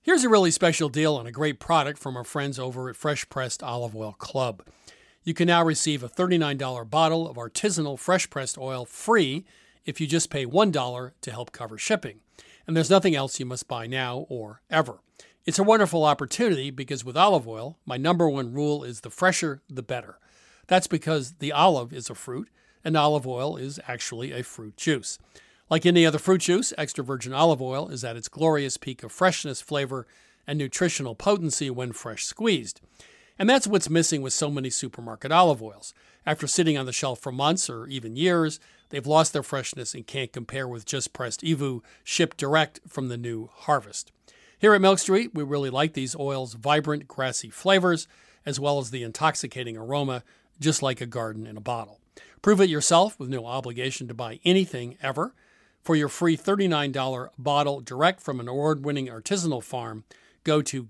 Here's a really special deal on a great product from our friends over at Fresh Pressed Olive Oil Club. You can now receive a $39 bottle of artisanal fresh pressed oil free if you just pay $1 to help cover shipping. And there's nothing else you must buy now or ever. It's a wonderful opportunity because with olive oil, my number one rule is the fresher, the better. That's because the olive is a fruit and olive oil is actually a fruit juice. Like any other fruit juice, extra virgin olive oil is at its glorious peak of freshness, flavor, and nutritional potency when fresh squeezed. And that's what's missing with so many supermarket olive oils. After sitting on the shelf for months or even years, they've lost their freshness and can't compare with just pressed EVOO shipped direct from the new harvest. Here at Milk Street, we really like these oils' vibrant, grassy flavors, as well as the intoxicating aroma, just like a garden in a bottle. Prove it yourself with no obligation to buy anything ever. For your free $39 bottle direct from an award-winning artisanal farm, go to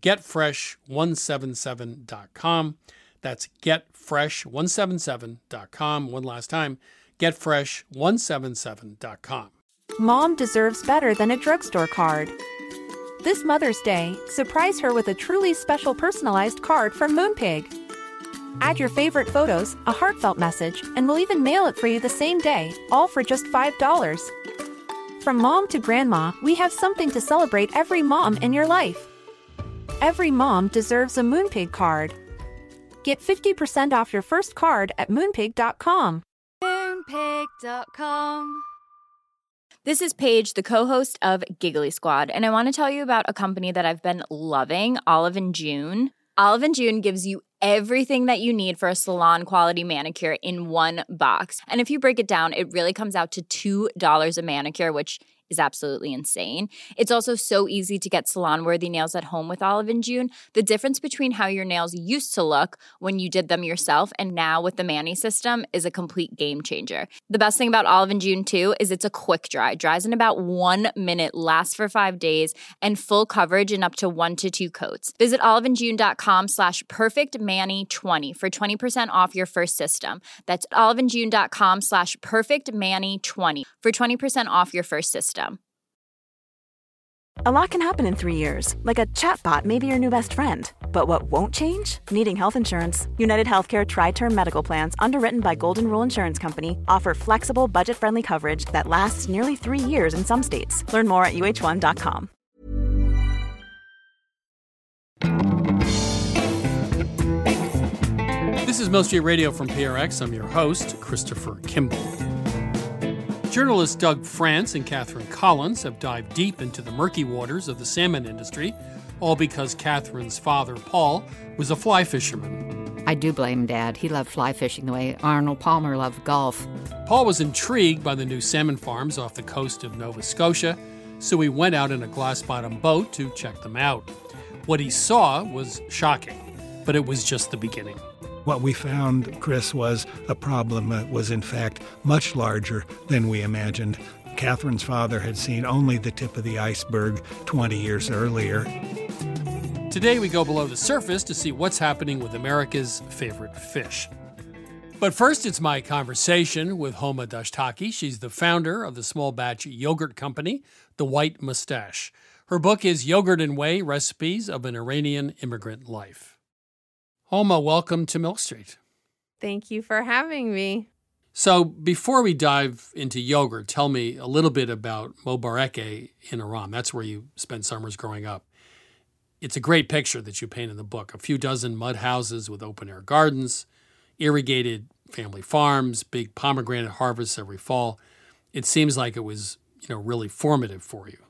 getfresh177.com. That's getfresh177.com. One last time, getfresh177.com. Mom deserves better than a drugstore card. This Mother's Day, surprise her with a truly special personalized card from Moonpig. Add your favorite photos, a heartfelt message, and we'll even mail it for you the same day, all for just $5. From mom to grandma, we have something to celebrate every mom in your life. Every mom deserves a Moonpig card. Get 50% off your first card at moonpig.com. Moonpig.com. This is Paige, the co-host of Giggly Squad, and I want to tell you about a company that I've been loving, Olive & June. Olive & June gives you everything that you need for a salon-quality manicure in one box. And if you break it down, it really comes out to $2 a manicure, which is absolutely insane. It's also so easy to get salon-worthy nails at home with Olive & June. The difference between how your nails used to look when you did them yourself and now with the Mani system is a complete game changer. The best thing about Olive & June, too, is it's a quick dry. Dries in about 1 minute, lasts for 5 days, and full coverage in up to 1 to 2 coats. Visit oliveandjune.com/perfectmani20 for 20% off your first system. That's oliveandjune.com/perfectmani20 for 20% off your first system. A lot can happen in 3 years, like a chatbot may be your new best friend. But what won't change? Needing health insurance. United Healthcare Tri-Term Medical Plans, underwritten by Golden Rule Insurance Company, offer flexible, budget-friendly coverage that lasts nearly 3 years in some states. Learn more at uh1.com. This is Milk Street Radio from PRX. I'm your host, Christopher Kimball. Journalists Doug France and Catherine Collins have dived deep into the murky waters of the salmon industry, all because Catherine's father, Paul, was a fly fisherman. I do blame Dad. He loved fly fishing the way Arnold Palmer loved golf. Paul was intrigued by the new salmon farms off the coast of Nova Scotia, so he went out in a glass-bottom boat to check them out. What he saw was shocking, but it was just the beginning. What we found, Chris, was a problem that was in fact much larger than we imagined. Catherine's father had seen only the tip of the iceberg 20 years earlier. Today we go below the surface to see what's happening with America's favorite fish. But first, it's my conversation with Homa Dashtaki. She's the founder of the small batch yogurt company, The White Mustache. Her book is Yogurt and Whey, Recipes of an Iranian Immigrant Life. Homa, welcome to Milk Street. Thank you for having me. So before we dive into yogurt, tell me a little bit about Mobareke in Iran. That's where you spent summers growing up. It's a great picture that you paint in the book. A few dozen mud houses with open-air gardens, irrigated family farms, big pomegranate harvests every fall. It seems like it was, really formative for you.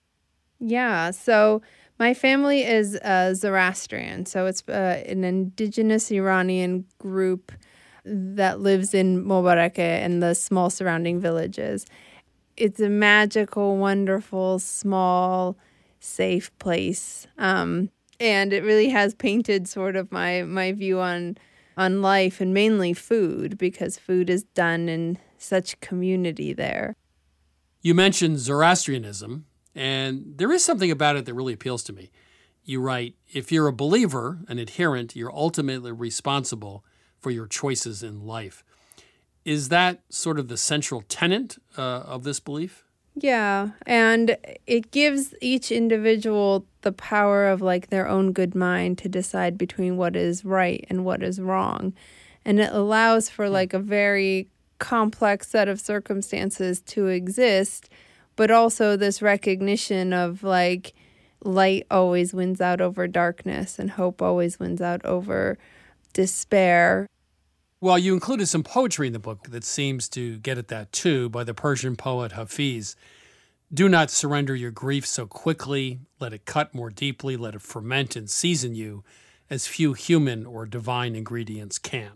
Yeah, so my family is Zoroastrian, so it's an indigenous Iranian group that lives in Mobareke and the small surrounding villages. It's a magical, wonderful, small, safe place, and it really has painted sort of my view on life and mainly food, because food is done in such community there. You mentioned Zoroastrianism. And there is something about it that really appeals to me. You write, if you're a believer, an adherent, you're ultimately responsible for your choices in life. Is that sort of the central tenet of this belief? Yeah, and it gives each individual the power of like their own good mind to decide between what is right and what is wrong. And it allows for like a very complex set of circumstances to exist, but also this recognition of like light always wins out over darkness and hope always wins out over despair. Well, you included some poetry in the book that seems to get at that too, by the Persian poet Hafiz. Do not surrender your grief so quickly. Let it cut more deeply. Let it ferment and season you as few human or divine ingredients can.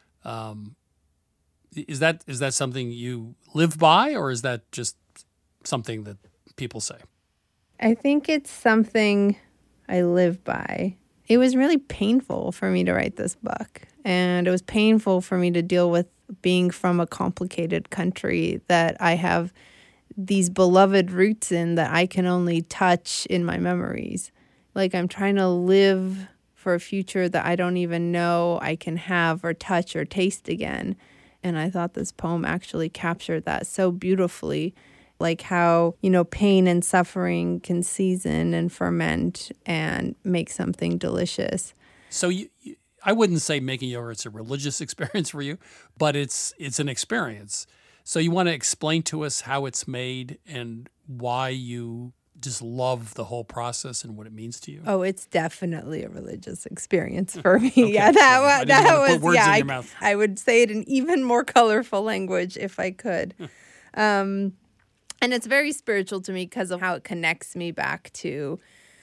Is that something you live by, or is that just something that people say? I think it's something I live by. It was really painful for me to write this book. And it was painful for me to deal with being from a complicated country that I have these beloved roots in that I can only touch in my memories. Like I'm trying to live for a future that I don't even know I can have or touch or taste again. And I thought this poem actually captured that so beautifully. Like how, pain and suffering can season and ferment and make something delicious. So I wouldn't say making yogurt's a religious experience for you, but it's an experience. So you want to explain to us how it's made and why you just love the whole process and what it means to you? Oh, it's definitely a religious experience for me. Okay, yeah, that was put words in your mouth. I would say it in even more colorful language if I could. And it's very spiritual to me because of how it connects me back to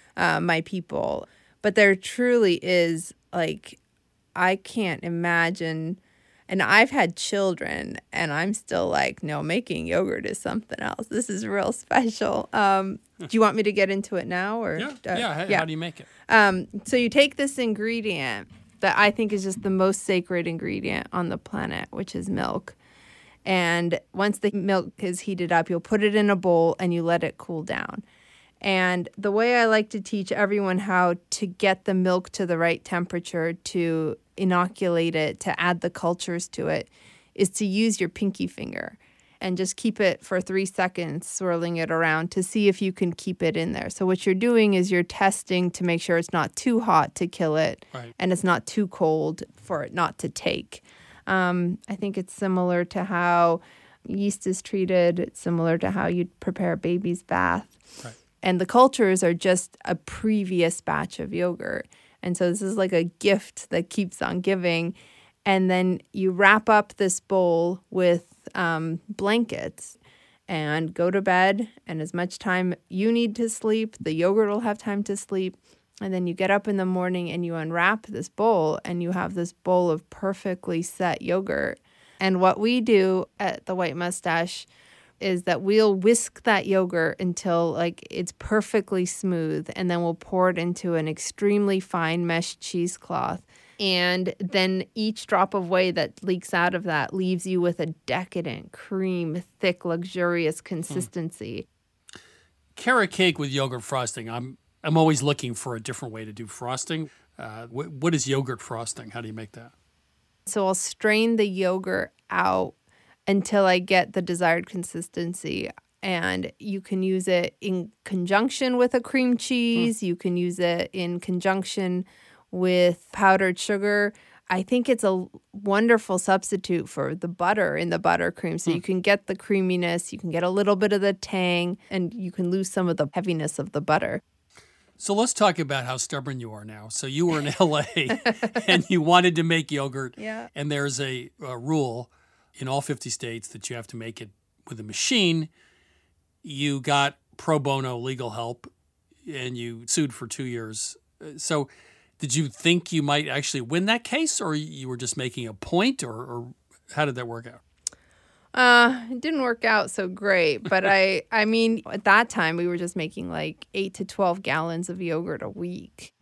my people. But there truly is, like, I can't imagine, and I've had children, and I'm still like, no, making yogurt is something else. This is real special. Do you want me to get into it now? Or How do you make it? So you take this ingredient that I think is just the most sacred ingredient on the planet, which is milk. And once the milk is heated up, you'll put it in a bowl and you let it cool down. And the way I like to teach everyone how to get the milk to the right temperature, to inoculate it, to add the cultures to it, is to use your pinky finger and just keep it for 3 seconds, swirling it around to see if you can keep it in there. So what you're doing is you're testing to make sure it's not too hot to kill it, right, and it's not too cold for it not to take. I think it's similar to how yeast is treated. It's similar to how you'd prepare a baby's bath. Right. And the cultures are just a previous batch of yogurt. And so this is like a gift that keeps on giving. And then you wrap up this bowl with blankets and go to bed. And as much time you need to sleep, the yogurt will have time to sleep. And then you get up in the morning and you unwrap this bowl and you have this bowl of perfectly set yogurt. And what we do at the White Mustache is that we'll whisk that yogurt until like it's perfectly smooth, and then we'll pour it into an extremely fine mesh cheesecloth. And then each drop of whey that leaks out of that leaves you with a decadent, cream, thick, luxurious consistency. Carrot cake with yogurt frosting. I'm always looking for a different way to do frosting. What is yogurt frosting? How do you make that? So I'll strain the yogurt out until I get the desired consistency. And you can use it in conjunction with a cream cheese. You can use it in conjunction with powdered sugar. I think it's a wonderful substitute for the butter in the buttercream. So you can get the creaminess, you can get a little bit of the tang, and you can lose some of the heaviness of the butter. So let's talk about how stubborn you are now. So you were in L.A. and you wanted to make yogurt. Yeah. And there's a rule in all 50 states that you have to make it with a machine. You got pro bono legal help and you sued for 2 years. So did you think you might actually win that case, or you were just making a point, or how did that work out? It didn't work out so great, but I mean, at that time we were just making like 8 to 12 gallons of yogurt a week.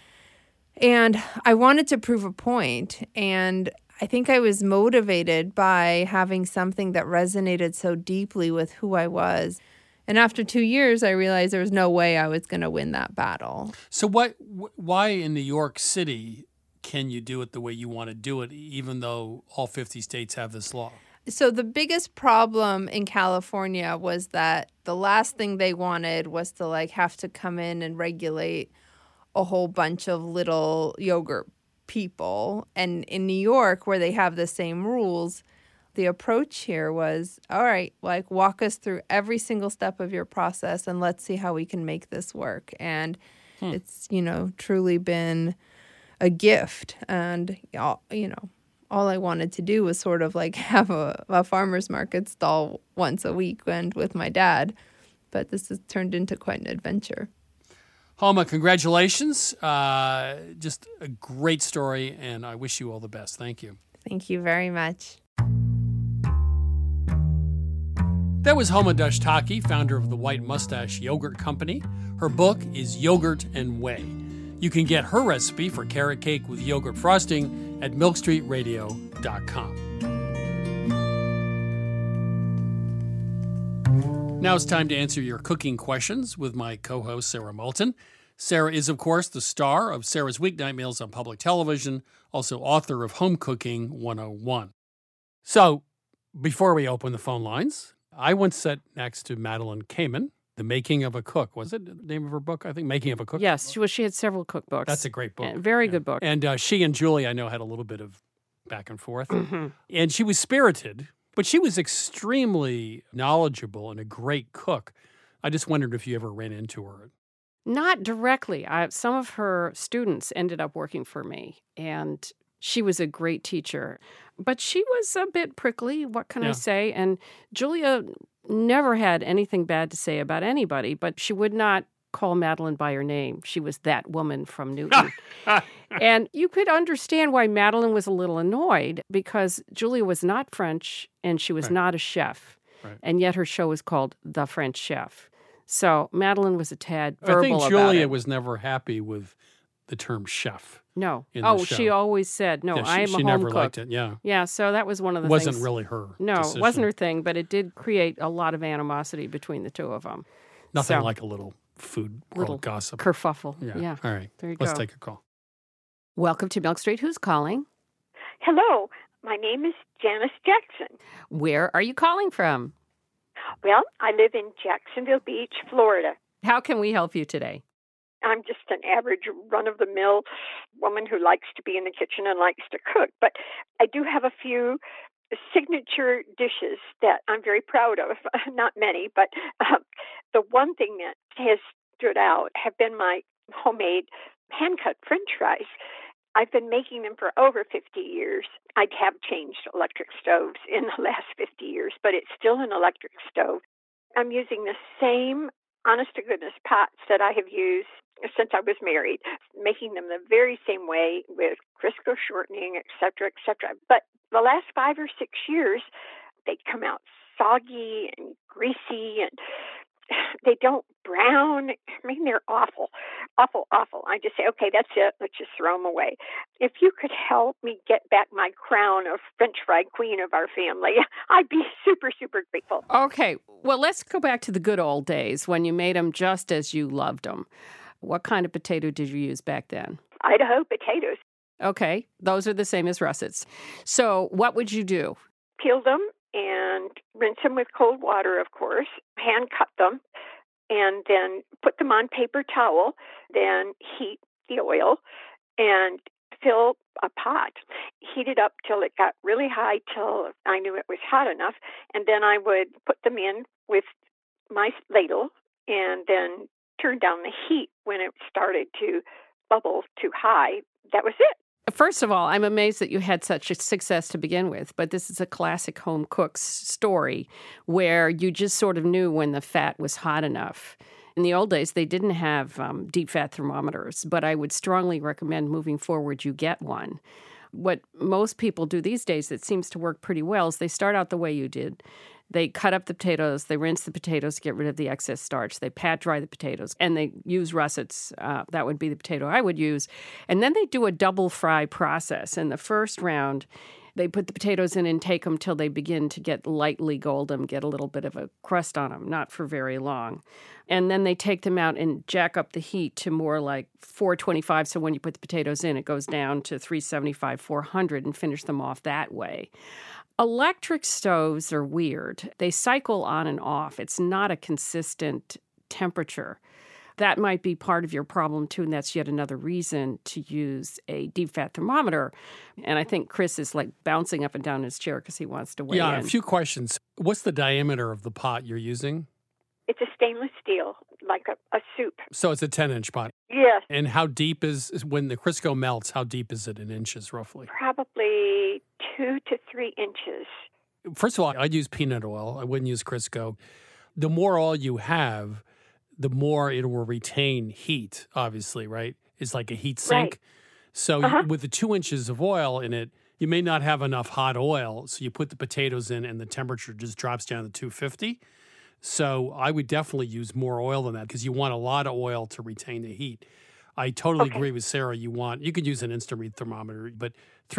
And I wanted to prove a point, and I think I was motivated by having something that resonated so deeply with who I was. And after 2 years, I realized there was no way I was going to win that battle. So why in New York City can you do it the way you want to do it, even though all 50 states have this law? So the biggest problem in California was that the last thing they wanted was to have to come in and regulate a whole bunch of little yogurt people. And in New York, where they have the same rules, the approach here was, all right, walk us through every single step of your process and let's see how we can make this work. And it's, truly been a gift. And, all I wanted to do was sort of have a farmer's market stall once a week and with my dad. But this has turned into quite an adventure. Homa, congratulations. Just a great story, and I wish you all the best. Thank you. Thank you very much. That was Homa Dashtaki, founder of the White Mustache Yogurt Company. Her book is Yogurt and Whey. You can get her recipe for carrot cake with yogurt frosting at milkstreetradio.com. Now it's time to answer your cooking questions with my co-host, Sarah Moulton. Sarah is, of course, the star of Sarah's Weeknight Meals on public television, also author of Home Cooking 101. So, before we open the phone lines, I once sat next to Madeline Kamen, The Making of a Cook. Was it the name of her book? I think Making of a Cook? Yes, she had several cookbooks. That's a great book. Very good book. And she and Julie, I know, had a little bit of back and forth. And she was spirited, but she was extremely knowledgeable and a great cook. I just wondered if you ever ran into her. Not directly. Some of her students ended up working for me, and she was a great teacher. But she was a bit prickly, what can I say? And Julia never had anything bad to say about anybody, but she would not call Madeline by her name. She was that woman from Newton. And you could understand why Madeline was a little annoyed, because Julia was not French and she was not a chef. Right. And yet her show was called The French Chef. So Madeline was a tad verbal about it. I think Julia was never happy with the term chef. No. Oh, she always said, no, I am a home cook. She never liked it, yeah. Yeah, so that was one of the things. It wasn't really her decision. It wasn't her thing, but it did create a lot of animosity between the two of them. Nothing like a little food world gossip. Kerfuffle. Yeah. All right. There you Let's go. take a call. Welcome to Milk Street. Who's calling? Hello. My name is Janice Jackson. Where are you calling from? Well, I live in Jacksonville Beach, Florida. How can we help you today? I'm just an average run-of-the-mill woman who likes to be in the kitchen and likes to cook. But I do have a few signature dishes that I'm very proud of. Not many, but the one thing that has stood out have been my homemade hand-cut French fries. I've been making them for over 50 years. I have changed electric stoves in the last 50 years, but it's still an electric stove. I'm using the same honest-to-goodness pots that I have used since I was married, making them the very same way with Crisco shortening, et cetera, et cetera. But the last 5 or 6 years, they come out soggy and greasy, and they don't brown. I mean, they're awful, awful, awful. I just say, okay, that's it. Let's just throw them away. If you could help me get back my crown of French fry queen of our family, I'd be super, super grateful. Okay. Well, let's go back to the good old days when you made them just as you loved them. What kind of potato did you use back then? Idaho potatoes. Okay. Those are the same as russets. So what would you do? Peel them and rinse them with cold water, of course, hand cut them, and then put them on paper towel, then heat the oil and fill a pot. Heat it up till it got really high, till I knew it was hot enough, and then I would put them in with my ladle and then turn down the heat when it started to bubble too high. That was it. First of all, I'm amazed that you had such a success to begin with, but this is a classic home cook's story where you just sort of knew when the fat was hot enough. In the old days, they didn't have deep fat thermometers, but I would strongly recommend moving forward you get one. What most people do these days that seems to work pretty well is they start out the way you did. They cut up the potatoes, they rinse the potatoes to get rid of the excess starch, they pat dry the potatoes, and they use russets. That would be the potato I would use. And then they do a double fry process. In the first round, they put the potatoes in and take them till they begin to get lightly golden, get a little bit of a crust on them, not for very long. And then they take them out and jack up the heat to more like 425. So when you put the potatoes in, it goes down to 375, 400 and finish them off that way. Electric stoves are weird. They cycle on and off. It's not a consistent temperature. That might be part of your problem, too, and that's yet another reason to use a deep fat thermometer. And I think Chris is like bouncing up and down in his chair because he wants to weigh in. Yeah, a few questions. What's the diameter of the pot you're using? It's a stainless steel, like a soup. So it's a 10-inch pot. Yes. And how deep is, when the Crisco melts, how deep is it in inches roughly? Probably 2 to 3 inches. First of all, I'd use peanut oil. I wouldn't use Crisco. The more oil you have, the more it will retain heat, obviously, right? It's like a heat sink. Right. So with the 2 inches of oil in it, you may not have enough hot oil. So you put the potatoes in and the temperature just drops down to 250. So I would definitely use more oil than that because you want a lot of oil to retain the heat. I totally agree with Sarah. You could use an instant read thermometer, but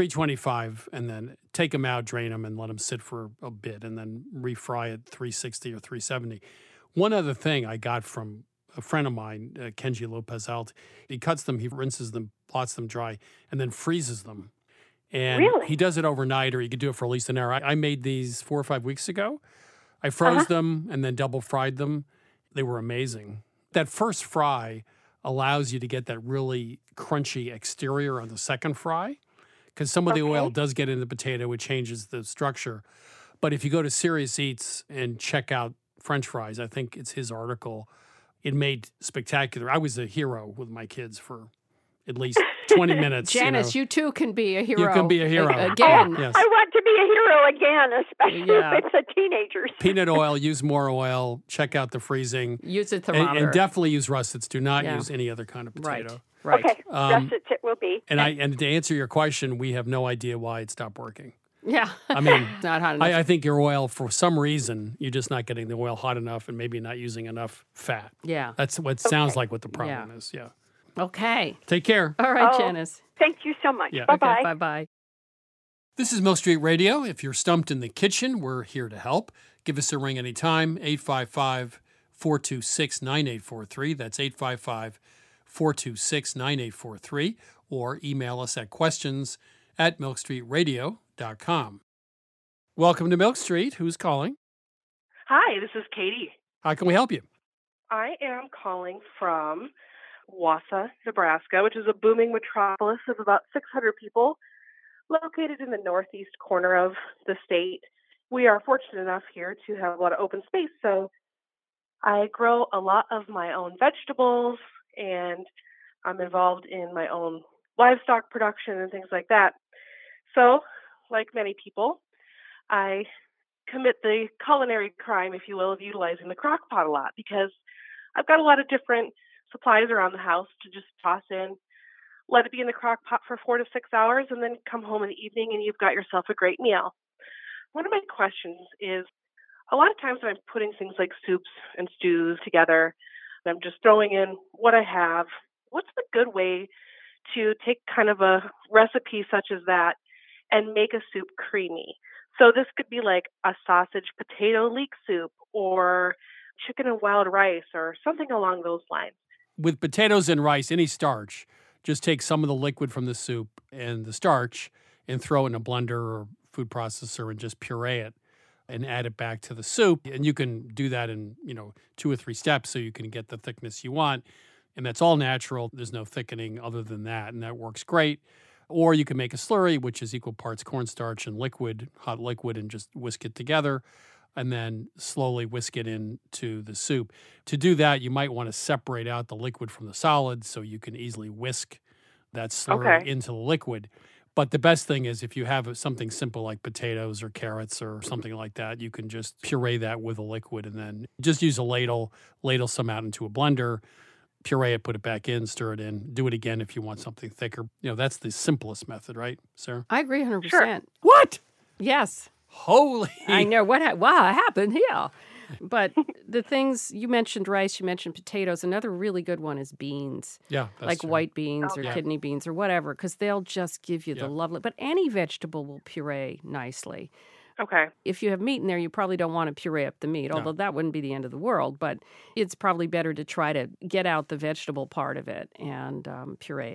325 and then take them out, drain them, and let them sit for a bit and then refry at 360 or 370. One other thing I got from a friend of mine, Kenji Lopez Alt, he cuts them, he rinses them, plots them dry, and then freezes them. And he does it overnight, or you could do it for at least an hour. I made these 4 or 5 weeks ago. I froze them and then double fried them. They were amazing. That first fry allows you to get that really crunchy exterior on the second fry because some of the oil does get in the potato. It changes the structure. But if you go to Serious Eats and check out French fries, I think it's his article, it made spectacular. I was a hero with my kids for at least 20 minutes. Janice, you too can be a hero. You can be a hero. Again. Yes. I want to be a hero again, especially if it's the teenagers. Peanut oil, use more oil, check out the freezing. Use a thermometer. And definitely use russets. Do not use any other kind of potato. Right. Okay, russets it will be. And to answer your question, we have no idea why it stopped working. Yeah. I mean, not hot enough. I think your oil, for some reason, you're just not getting the oil hot enough and maybe not using enough fat. Yeah. That's what sounds like what the problem is. Yeah. Okay. Take care. All right, Janice. Thank you so much. Yeah. Bye-bye. Okay, bye-bye. This is Milk Street Radio. If you're stumped in the kitchen, we're here to help. Give us a ring anytime, 855-426-9843. That's 855-426-9843. Or email us at questions@milkstreetradio.com. Welcome to Milk Street. Who's calling? Hi, this is Katie. How can we help you? I am calling from Wausau, Nebraska, which is a booming metropolis of about 600 people located in the northeast corner of the state. We are fortunate enough here to have a lot of open space, so I grow a lot of my own vegetables, and I'm involved in my own livestock production and things like that. So, like many people, I commit the culinary crime, if you will, of utilizing the crock pot a lot because I've got a lot of different supplies around the house to just toss in, let it be in the crock pot for 4 to 6 hours, and then come home in the evening and you've got yourself a great meal. One of my questions is, a lot of times when I'm putting things like soups and stews together, and I'm just throwing in what I have, what's the good way to take kind of a recipe such as that and make a soup creamy? So this could be like a sausage potato leek soup or chicken and wild rice or something along those lines. With potatoes and rice, any starch, just take some of the liquid from the soup and the starch and throw it in a blender or food processor and just puree it and add it back to the soup. And you can do that in, 2 or 3 steps so you can get the thickness you want. And that's all natural. There's no thickening other than that, and that works great. Or you can make a slurry, which is equal parts cornstarch and liquid, hot liquid, and just whisk it together and then slowly whisk it into the soup. To do that, you might want to separate out the liquid from the solid so you can easily whisk that slurry into the liquid. But the best thing is if you have something simple like potatoes or carrots or something like that, you can just puree that with a liquid and then just use a ladle some out into a blender, puree it, put it back in, stir it in, do it again if you want something thicker. That's the simplest method, right, Sarah? I agree 100%. Sure. What? Yes. Holy. I know what happened here. But the things, you mentioned rice, you mentioned potatoes. Another really good one is beans. Yeah, that's like true. white beans or kidney beans or whatever, because they'll just give you the lovely. But any vegetable will puree nicely. Okay. If you have meat in there, you probably don't want to puree up the meat, although that wouldn't be the end of the world. But it's probably better to try to get out the vegetable part of it and puree it.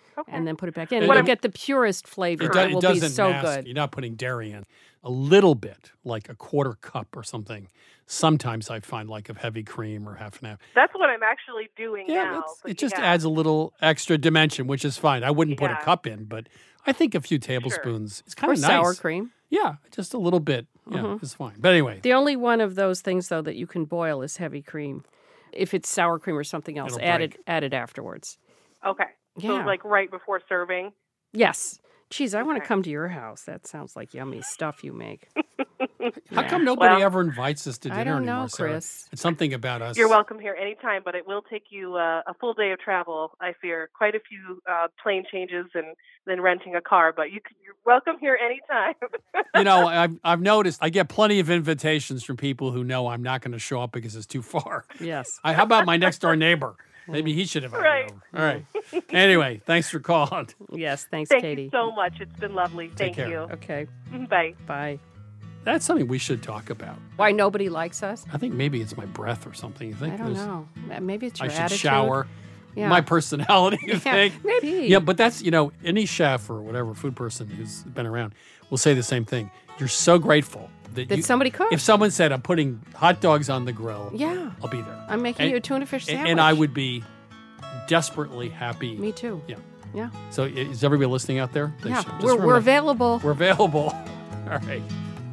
and then put it back in. And you'll get the purest flavor. It will be so good. You're not putting dairy in. A little bit, like a quarter cup or something. Sometimes I find like of heavy cream or half and half. That's what I'm actually doing now. It just adds a little extra dimension, which is fine. I wouldn't put a cup in, but I think a few tablespoons is kind of nice. Sour cream. Yeah, just a little bit. Yeah, it's fine. But anyway. The only one of those things, though, that you can boil is heavy cream. If it's sour cream or something else, add it afterwards. Okay. Yeah. So like right before serving? Yes. Geez, I want to come to your house. That sounds like yummy stuff you make. How come nobody ever invites us to dinner anymore? I don't know, Sarah? Chris. It's something about us. You're welcome here anytime, but it will take you a full day of travel, I fear. Quite a few plane changes and then renting a car, but you're welcome here anytime. You know, I've noticed I get plenty of invitations from people who know I'm not going to show up because it's too far. Yes. How about my next door neighbor? Maybe he should have invited over. All right. Anyway, thanks for calling. Yes, thanks, Katie. Thank you so much. It's been lovely. Take care. You. Okay. Bye. Bye. That's something we should talk about. Why nobody likes us? I think maybe it's my breath or something. You think? I don't know. Maybe it's your I attitude. should shower. Yeah. My personality, you think? Maybe. Yeah, but that's, any chef or whatever food person who's been around will say the same thing. You're so grateful that somebody cooked. If someone said, I'm putting hot dogs on the grill, yeah, I'll be there. I'm making you a tuna fish sandwich. And I would be desperately happy. Me too. Yeah. Yeah. So is everybody listening out there? Yeah, we're available. We're available. All right.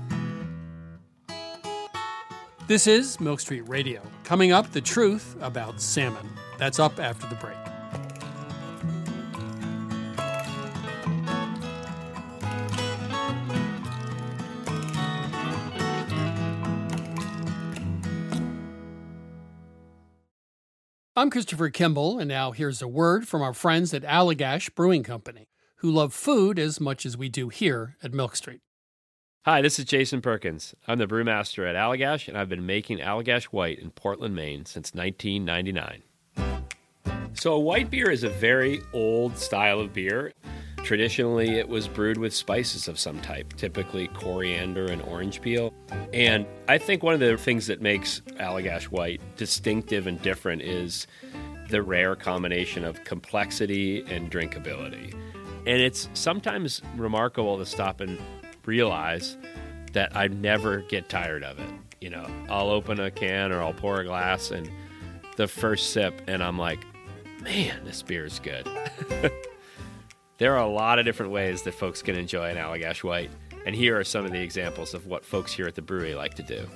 This is Milk Street Radio. Coming up, the truth about salmon. That's up after the break. I'm Christopher Kimball, and now here's a word from our friends at Allagash Brewing Company, who love food as much as we do here at Milk Street. Hi, this is Jason Perkins. I'm the brewmaster at Allagash, and I've been making Allagash White in Portland, Maine since 1999. So a white beer is a very old style of beer. Traditionally, it was brewed with spices of some type, typically coriander and orange peel. And I think one of the things that makes Allagash White distinctive and different is the rare combination of complexity and drinkability. And it's sometimes remarkable to stop and realize that I never get tired of it. I'll open a can or I'll pour a glass and the first sip and I'm like, man, this beer is good. There are a lot of different ways that folks can enjoy an Allagash White, and here are some of the examples of what folks here at the brewery like to do.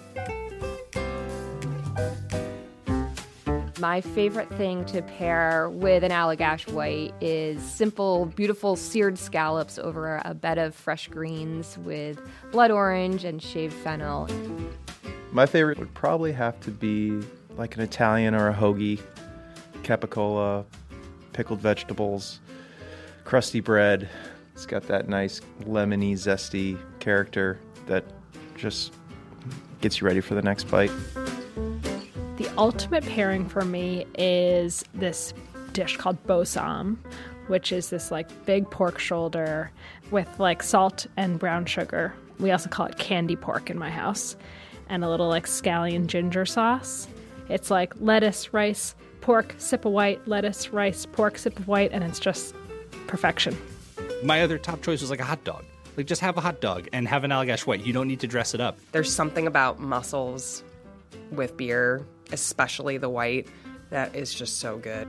My favorite thing to pair with an Allagash White is simple, beautiful seared scallops over a bed of fresh greens with blood orange and shaved fennel. My favorite would probably have to be like an Italian or a hoagie, capicola, pickled vegetables, crusty bread. It's got that nice lemony, zesty character that just gets you ready for the next bite. The ultimate pairing for me is this dish called bosam, which is this big pork shoulder with salt and brown sugar. We also call it candy pork in my house, and a little scallion ginger sauce. It's lettuce, rice, pork, sip of white, lettuce, rice, pork, sip of white, and it's just perfection. My other top choice was a hot dog. Just have a hot dog and have an Allagash White. You don't need to dress it up. There's something about mussels with beer, especially the white, that is just so good.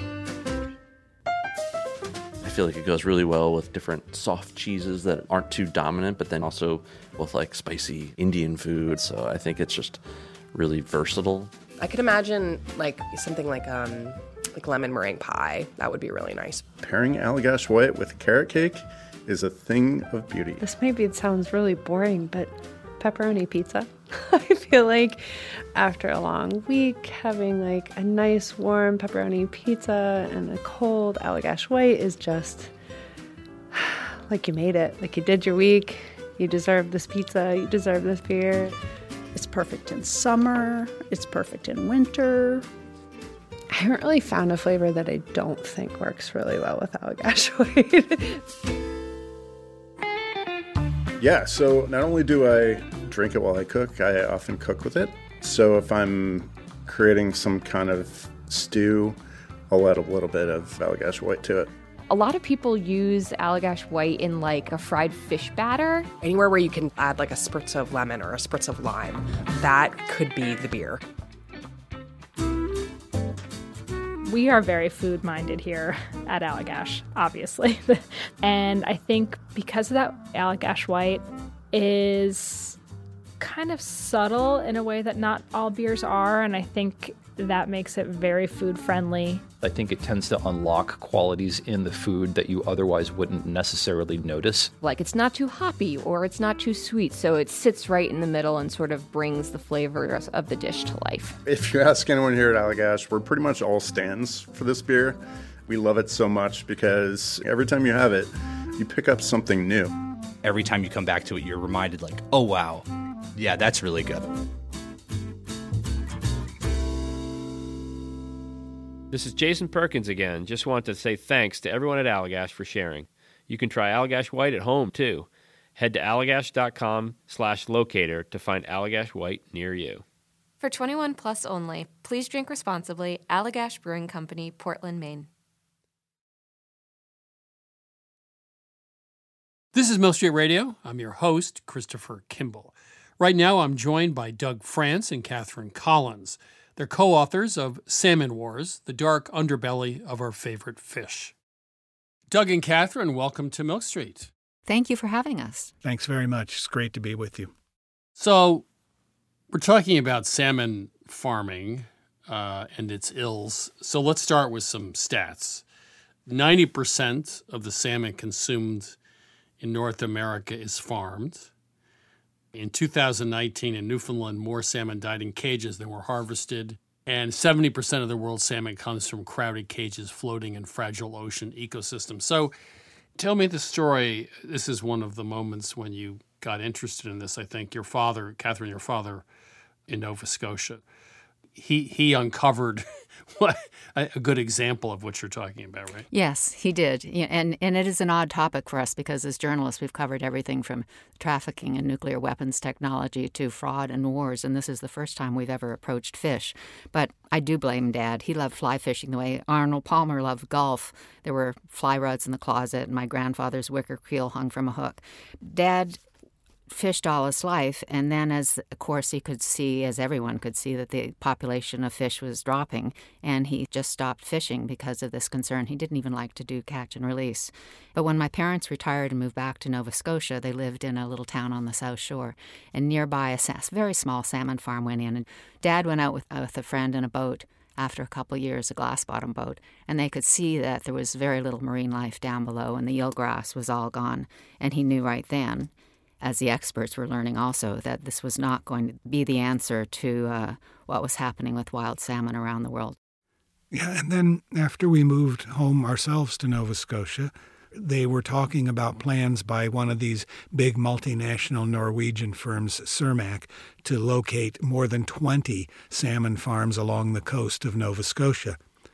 I feel like it goes really well with different soft cheeses that aren't too dominant, but then also with spicy Indian food. So I think it's just really versatile. I could imagine something like lemon meringue pie. That would be really nice. Pairing Allagash White with carrot cake is a thing of beauty. This maybe sounds really boring, but pepperoni pizza. I feel like after a long week, having a nice warm pepperoni pizza and a cold Allagash White is just you made it. You did your week. You deserve this pizza. You deserve this beer. It's perfect in summer. It's perfect in winter. I haven't really found a flavor that I don't think works really well with Allagash White. Yeah, so not only do I drink it while I cook, I often cook with it. So if I'm creating some kind of stew, I'll add a little bit of Allagash White to it. A lot of people use Allagash White in like a fried fish batter. Anywhere where you can add like a spritz of lemon or a spritz of lime, that could be the beer. We are very food-minded here at Allagash, obviously. And I think because of that, Allagash White is kind of subtle in a way that not all beers are, and I think that makes it very food-friendly. I think it tends to unlock qualities in the food that you otherwise wouldn't necessarily notice. Like it's not too hoppy or it's not too sweet, so it sits right in the middle and sort of brings the flavors of the dish to life. If you ask anyone here at Allagash, we're pretty much all stands for this beer. We love it so much because every time you have it, you pick up something new. Every time you come back to it, you're reminded like, oh wow, yeah, that's really good. This is Jason Perkins again. Just want to say thanks to everyone at Allagash for sharing. You can try Allagash White at home, too. Head to allagash.com/locator to find Allagash White near you. For 21 plus only, please drink responsibly. Allagash Brewing Company, Portland, Maine. This is Milk Street Radio. I'm your host, Christopher Kimball. Right now, I'm joined by Doug France and Catherine Collins. They're co-authors of Salmon Wars, the dark underbelly of our favorite fish. Doug and Catherine, welcome to Milk Street. Thank you for having us. Thanks very much. It's great to be with you. So, we're talking about salmon farming and its ills. So let's start with some stats. 90% of the salmon consumed in North America is farmed. In 2019, in Newfoundland, more salmon died in cages than were harvested, and 70% of the world's salmon comes from crowded cages floating in fragile ocean ecosystems. So tell me the story. This is one of the moments when you got interested in this, I think. Your father, Catherine, your father in Nova Scotia, he uncovered a good example of what you're talking about, right? Yes, he did. And it is an odd topic for us because as journalists, we've covered everything from trafficking and nuclear weapons technology to fraud and wars, and this is the first time we've ever approached fish. But I do blame Dad. He loved fly fishing the way Arnold Palmer loved golf. There were fly rods in the closet, and my grandfather's wicker creel hung from a hook. Dad fished all his life, and then as of course he could see, as everyone could see, that the population of fish was dropping, and he just stopped fishing because of this concern. He didn't even like to do catch and release. But when my parents retired and moved back to Nova Scotia, they lived in a little town on the South Shore, and nearby a very small salmon farm went in, and Dad went out with a friend in a boat after a couple of years, a glass-bottom boat, and they could see that there was very little marine life down below, and the eelgrass was all gone, and he knew right then, as the experts were learning also, that this was not going to be the answer to what was happening with wild salmon around the world. Yeah, and then after we moved home ourselves to Nova Scotia, they were talking about plans by one of these big multinational Norwegian firms, Cermaq, to locate more than 20 salmon farms along the coast of Nova Scotia.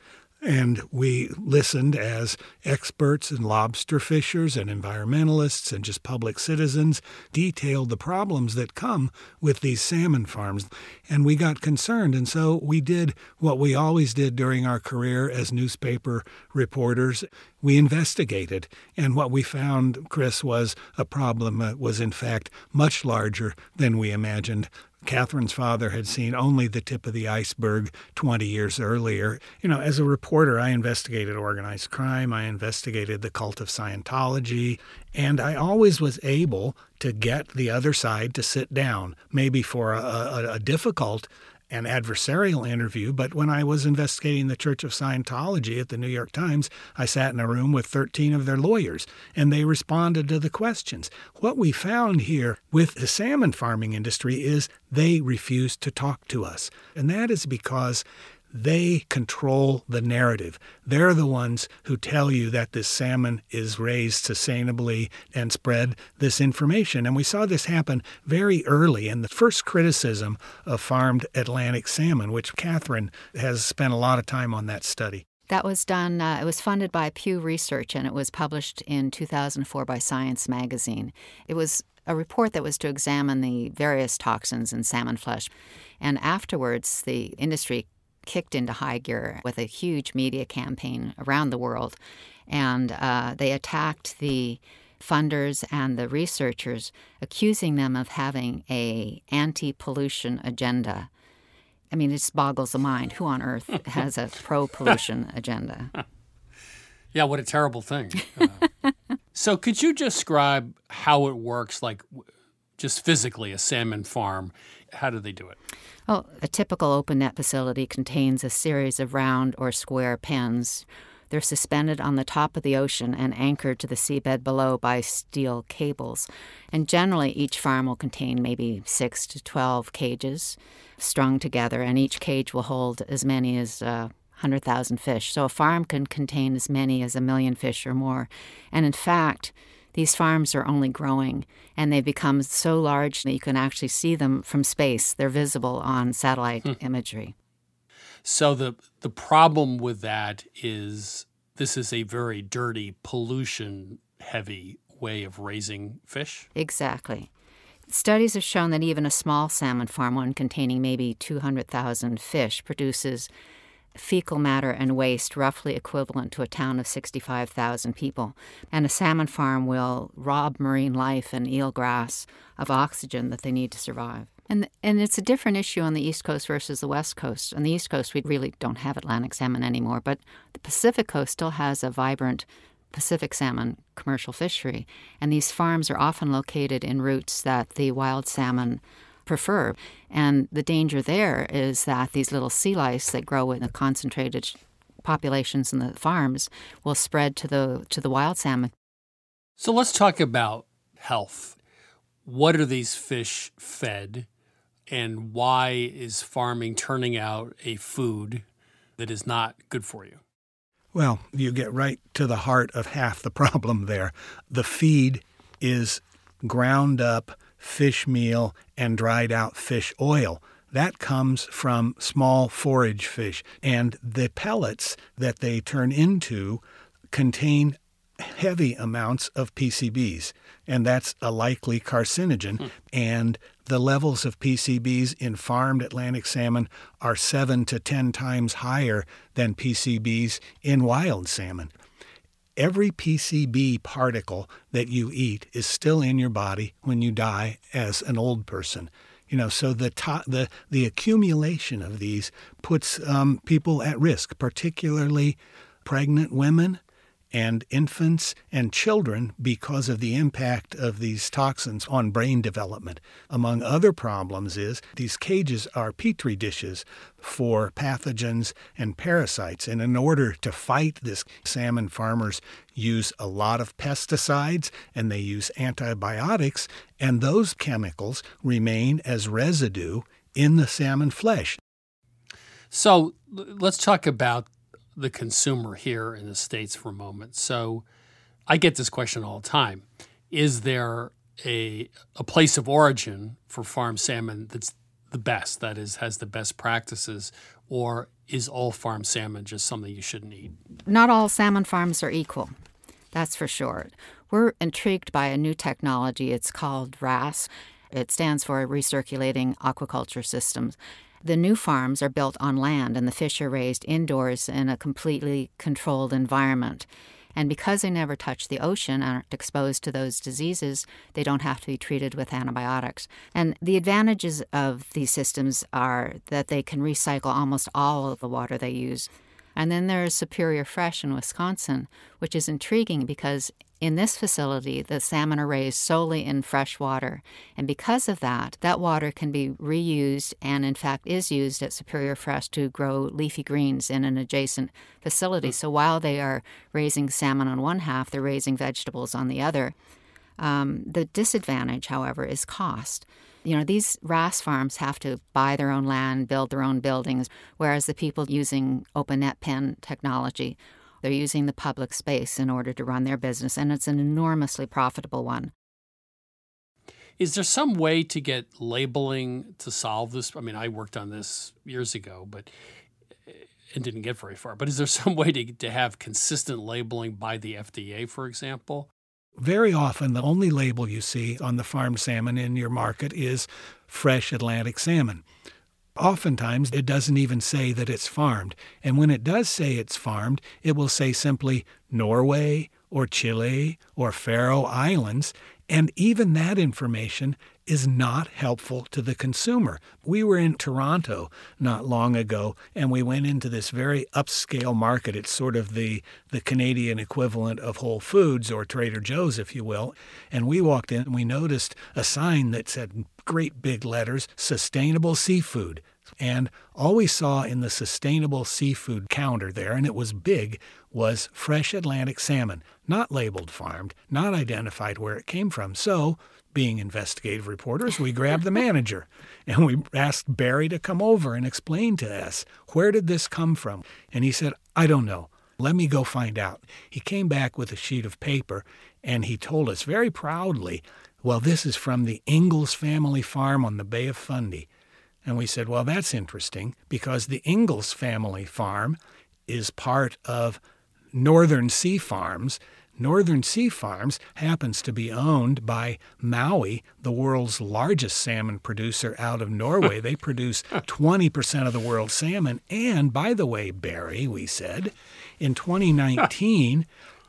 And we listened as experts and lobster fishers and environmentalists and just public citizens detailed the problems that come with these salmon farms. And we got concerned. And so we did what we always did during our career as newspaper reporters. We investigated. And what we found, Chris, was a problem that was in fact much larger than we imagined. Catherine's father had seen only the tip of the iceberg 20 years earlier. You know, as a reporter, I investigated organized crime, I investigated the cult of Scientology, and I always was able to get the other side to sit down, maybe for a difficult and adversarial interview, but when I was investigating the Church of Scientology at the New York Times, I sat in a room with 13 of their lawyers, and they responded to the questions. What we found here with the salmon farming industry is they refuse to talk to us, and that is because they control the narrative. They're the ones who tell you that this salmon is raised sustainably and spread this information. And we saw this happen very early in the first criticism of farmed Atlantic salmon, which Catherine has spent a lot of time on that study. That was done, it was funded by Pew Research, and it was published in 2004 by Science magazine. It was a report that was to examine the various toxins in salmon flesh. And afterwards, the industry kicked into high gear with a huge media campaign around the world. And they attacked the funders and the researchers, accusing them of having an anti-pollution agenda. I mean, it just boggles the mind. Who on earth has a pro-pollution agenda? Yeah, what a terrible thing. So could you describe how it works, like just physically, a salmon farm? How do they do it? Well, a typical open net facility contains a series of round or square pens. They're suspended on the top of the ocean and anchored to the seabed below by steel cables. And generally, each farm will contain maybe 6 to 12 cages strung together, and each cage will hold as many as 100,000 fish. So a farm can contain as many as 1 million fish or more. And in fact, these farms are only growing, and they've become so large that you can actually see them from space. They're visible on satellite imagery. So the problem with that is this is a very dirty, pollution-heavy way of raising fish? Exactly. Studies have shown that even a small salmon farm, one containing maybe 200,000 fish, produces fecal matter and waste roughly equivalent to a town of 65,000 people. And a salmon farm will rob marine life and eelgrass of oxygen that they need to survive. And it's a different issue on the East Coast versus the West Coast. On the East Coast, we really don't have Atlantic salmon anymore, but the Pacific Coast still has a vibrant Pacific salmon commercial fishery. And these farms are often located in routes that the wild salmon prefer. And the danger there is that these little sea lice that grow in the concentrated populations in the farms will spread to the wild salmon. So let's talk about health. What are these fish fed, and why is farming turning out a food that is not good for you? Well, you get right to the heart of half the problem there. The feed is ground up fish meal and dried out fish oil. That comes from small forage fish. And the pellets that they turn into contain heavy amounts of PCBs, and that's a likely carcinogen. And the levels of PCBs in farmed Atlantic salmon are 7 to 10 times higher than PCBs in wild salmon. Every PCB particle that you eat is still in your body when you die as an old person. So the accumulation of these puts people at risk, particularly pregnant women and infants and children, because of the impact of these toxins on brain development. Among other problems is these cages are petri dishes for pathogens and parasites. And in order to fight this, salmon farmers use a lot of pesticides and they use antibiotics, and those chemicals remain as residue in the salmon flesh. So let's talk about the consumer here in the States for a moment. So I get this question all the time. Is there a place of origin for farm salmon that's the best, that is, has the best practices, or is all farm salmon just something you shouldn't eat? Not all salmon farms are equal, that's for sure. We're intrigued by a new technology. It's called RAS. It stands for Recirculating Aquaculture Systems. The new farms are built on land, and the fish are raised indoors in a completely controlled environment. And because they never touch the ocean and aren't exposed to those diseases, they don't have to be treated with antibiotics. And the advantages of these systems are that they can recycle almost all of the water they use. And then there's Superior Fresh in Wisconsin, which is intriguing because in this facility, the salmon are raised solely in fresh water. And because of that, that water can be reused and, in fact, is used at Superior Fresh to grow leafy greens in an adjacent facility. So while they are raising salmon on one half, they're raising vegetables on the other. The disadvantage, however, is cost. These RAS farms have to buy their own land, build their own buildings, whereas the people using open net pen technology, they're using the public space in order to run their business, and it's an enormously profitable one. Is there some way to get labeling to solve this? I mean, I worked on this years ago, and didn't get very far. But is there some way to have consistent labeling by the FDA, for example? Very often, the only label you see on the farmed salmon in your market is fresh Atlantic salmon. Oftentimes, it doesn't even say that it's farmed. And when it does say it's farmed, it will say simply Norway or Chile or Faroe Islands. And even that information is not helpful to the consumer. We were in Toronto not long ago, and we went into this very upscale market. It's sort of the Canadian equivalent of Whole Foods or Trader Joe's, if you will. And we walked in and we noticed a sign that said, great big letters, sustainable seafood. And all we saw in the sustainable seafood counter there, and it was big, was fresh Atlantic salmon, not labeled farmed, not identified where it came from. So, being investigative reporters, we grabbed the manager and we asked Barry to come over and explain to us, where did this come from? And he said, I don't know. Let me go find out. He came back with a sheet of paper and he told us very proudly, well, this is from the Ingalls family farm on the Bay of Fundy. And we said, well, that's interesting because the Ingalls family farm is part of Northern Sea Farms. Northern Sea Farms happens to be owned by Maui, the world's largest salmon producer out of Norway. They produce 20% of the world's salmon. And by the way, Barry, we said, in 2019,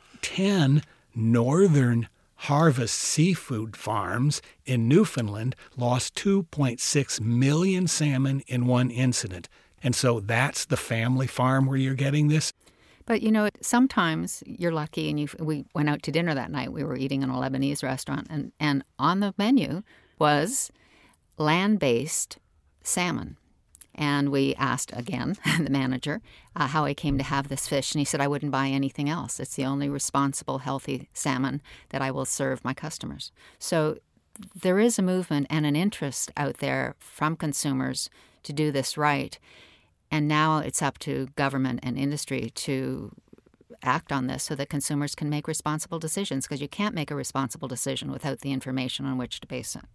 10 Northern Harvest seafood farms in Newfoundland lost 2.6 million salmon in one incident. And so that's the family farm where you're getting this. But, you know, sometimes you're lucky, and we went out to dinner that night. We were eating in a Lebanese restaurant, and on the menu was land-based salmon. And we asked, again, the manager, how he came to have this fish. And he said, I wouldn't buy anything else. It's the only responsible, healthy salmon that I will serve my customers. So there is a movement and an interest out there from consumers to do this right. And now it's up to government and industry to act on this so that consumers can make responsible decisions, because you can't make a responsible decision without the information on which to base it.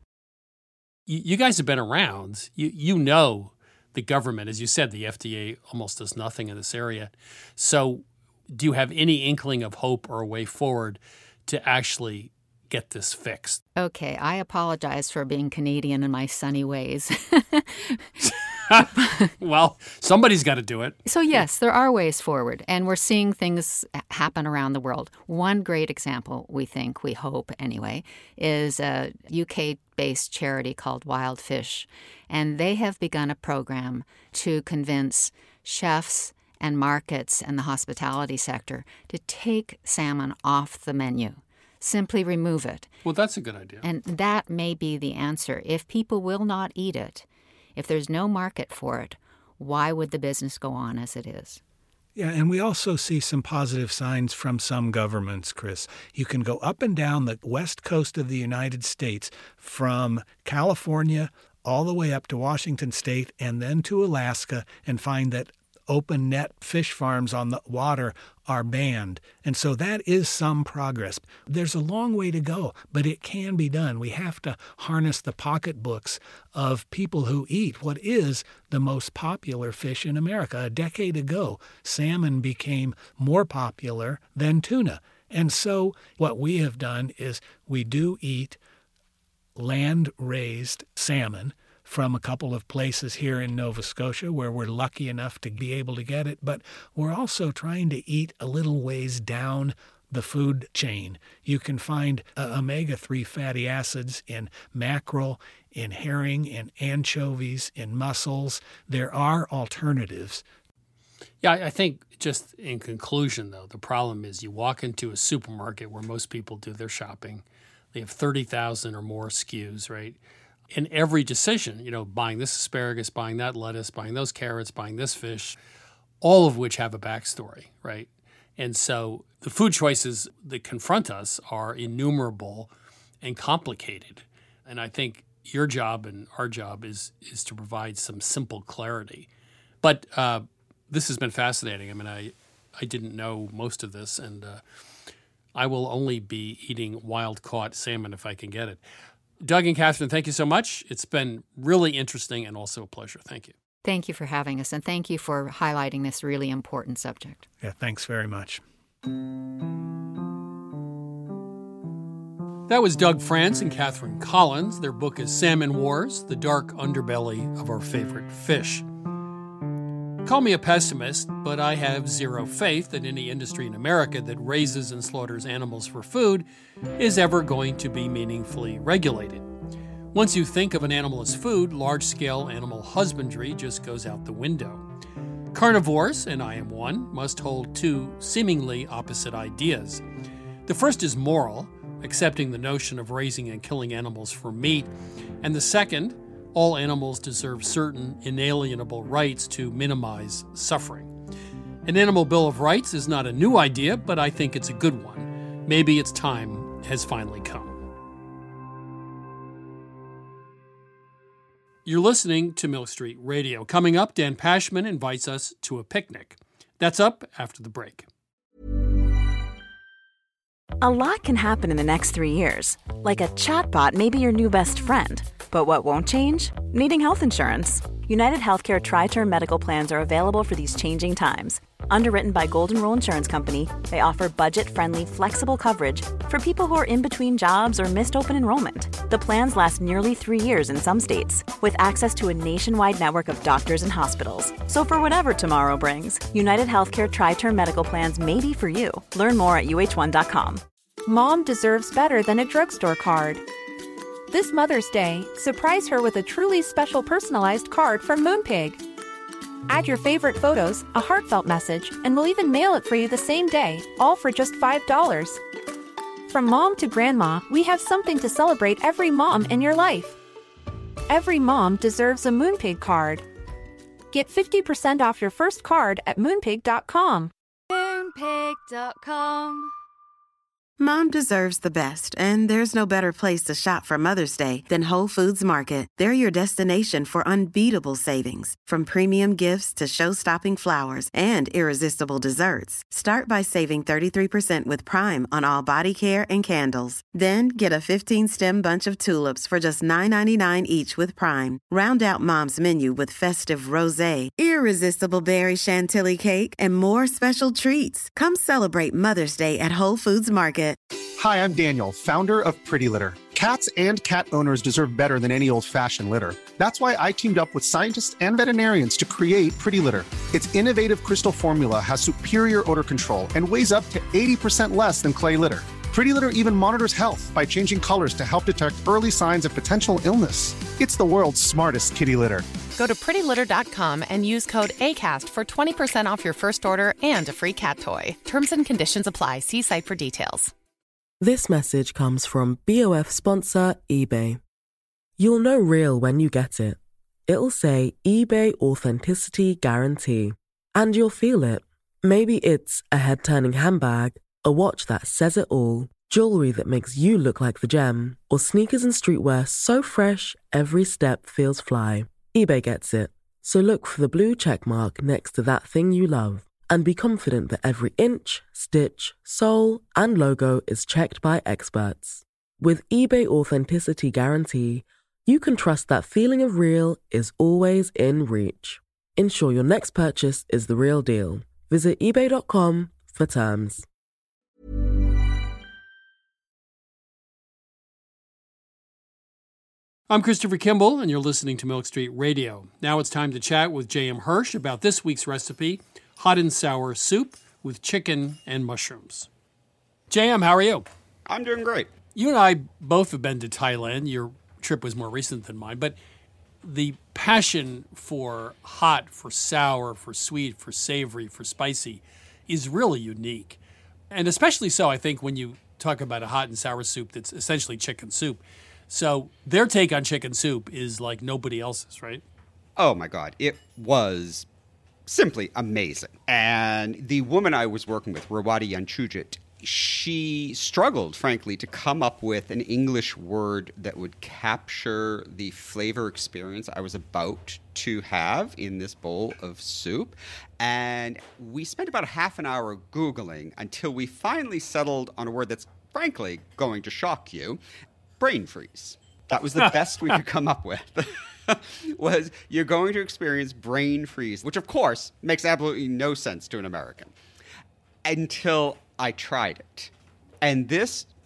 You guys have been around. You know the government, as you said, the FDA almost does nothing in this area. So do you have any inkling of hope or a way forward to actually get this fixed? Okay, I apologize for being Canadian in my sunny ways. Well, somebody's got to do it. So yes, there are ways forward, and we're seeing things happen around the world. One great example, we hope anyway, is a UK-based charity called Wild Fish, and they have begun a program to convince chefs and markets and the hospitality sector to take salmon off the menu. Simply remove it. Well, that's a good idea. And that may be the answer. If people will not eat it, if there's no market for it, why would the business go on as it is? Yeah, and we also see some positive signs from some governments, Chris. You can go up and down the west coast of the United States from California all the way up to Washington State and then to Alaska and find that open net fish farms on the water are banned. And so that is some progress. There's a long way to go, but it can be done. We have to harness the pocketbooks of people who eat what is the most popular fish in America. A decade ago, salmon became more popular than tuna. And so what we have done is we do eat land-raised salmon from a couple of places here in Nova Scotia where we're lucky enough to be able to get it, but we're also trying to eat a little ways down the food chain. You can find omega-3 fatty acids in mackerel, in herring, in anchovies, in mussels. There are alternatives. Yeah, I think just in conclusion, though, the problem is you walk into a supermarket where most people do their shopping. They have 30,000 or more SKUs, right? In every decision, buying this asparagus, buying that lettuce, buying those carrots, buying this fish, all of which have a backstory, right? And so the food choices that confront us are innumerable and complicated. And I think your job and our job is to provide some simple clarity. But this has been fascinating. I mean, I didn't know most of this, and I will only be eating wild-caught salmon if I can get it. Doug and Catherine, thank you so much. It's been really interesting and also a pleasure. Thank you. Thank you for having us, and thank you for highlighting this really important subject. Yeah, thanks very much. That was Doug France and Catherine Collins. Their book is Salmon Wars, The Dark Underbelly of Our Favorite Fish. Call me a pessimist, but I have zero faith that any industry in America that raises and slaughters animals for food is ever going to be meaningfully regulated. Once you think of an animal as food, large-scale animal husbandry just goes out the window. Carnivores, and I am one, must hold two seemingly opposite ideas. The first is moral, accepting the notion of raising and killing animals for meat, and the second, all animals deserve certain inalienable rights to minimize suffering. An Animal Bill of Rights is not a new idea, but I think it's a good one. Maybe its time has finally come. You're listening to Milk Street Radio. Coming up, Dan Pashman invites us to a picnic. That's up after the break. A lot can happen in the next 3 years. Like a chatbot may be your new best friend. But what won't change? Needing health insurance. United Healthcare Tri-Term Medical Plans are available for these changing times. Underwritten by Golden Rule Insurance Company, they offer budget-friendly, flexible coverage for people who are in between jobs or missed open enrollment. The plans last nearly 3 years in some states, with access to a nationwide network of doctors and hospitals. So for whatever tomorrow brings, United Healthcare Tri-Term Medical Plans may be for you. Learn more at uh1.com. Mom deserves better than a drugstore card. This Mother's Day, surprise her with a truly special personalized card from Moonpig. Add your favorite photos, a heartfelt message, and we'll even mail it for you the same day, all for just $5. From mom to grandma, we have something to celebrate every mom in your life. Every mom deserves a Moonpig card. Get 50% off your first card at Moonpig.com. Moonpig.com. Mom deserves the best, and there's no better place to shop for Mother's Day than Whole Foods Market. They're your destination for unbeatable savings, from premium gifts to show-stopping flowers and irresistible desserts. Start by saving 33% with Prime on all body care and candles. Then get a 15-stem bunch of tulips for just $9.99 each with Prime. Round out Mom's menu with festive rosé, irresistible berry chantilly cake, and more special treats. Come celebrate Mother's Day at Whole Foods Market. Hi, I'm Daniel, founder of Pretty Litter. Cats and cat owners deserve better than any old-fashioned litter. That's why I teamed up with scientists and veterinarians to create Pretty Litter. Its innovative crystal formula has superior odor control and weighs up to 80% less than clay litter. Pretty Litter even monitors health by changing colors to help detect early signs of potential illness. It's the world's smartest kitty litter. Go to prettylitter.com and use code ACAST for 20% off your first order and a free cat toy. Terms and conditions apply. See site for details. This message comes from BOF sponsor eBay. You'll know real when you get it. It'll say eBay Authenticity Guarantee. And you'll feel it. Maybe it's a head-turning handbag, a watch that says it all, jewelry that makes you look like the gem, or sneakers and streetwear so fresh every step feels fly. eBay gets it. So look for the blue check mark next to that thing you love. And be confident that every inch, stitch, sole, and logo is checked by experts. With eBay Authenticity Guarantee, you can trust that feeling of real is always in reach. Ensure your next purchase is the real deal. Visit ebay.com for terms. I'm Christopher Kimball, and you're listening to Milk Street Radio. Now it's time to chat with J.M. Hirsch about this week's recipe, hot and sour soup with chicken and mushrooms. J.M., how are you? I'm doing great. You and I both have been to Thailand. Your trip was more recent than mine, but the passion for hot, for sour, for sweet, for savory, for spicy is really unique. And especially so, I think, when you talk about a hot and sour soup that's essentially chicken soup. So their take on chicken soup is like nobody else's, right? Oh, my God. It was simply amazing. And the woman I was working with, Rawati Yanchujit, she struggled, frankly, to come up with an English word that would capture the flavor experience I was about to have in this bowl of soup. And we spent about half an hour Googling until we finally settled on a word that's, frankly, going to shock you. Brain freeze. That was the best we could come up with. Was you're going to experience brain freeze, which, of course, makes absolutely no sense to an American. Until I tried it. And this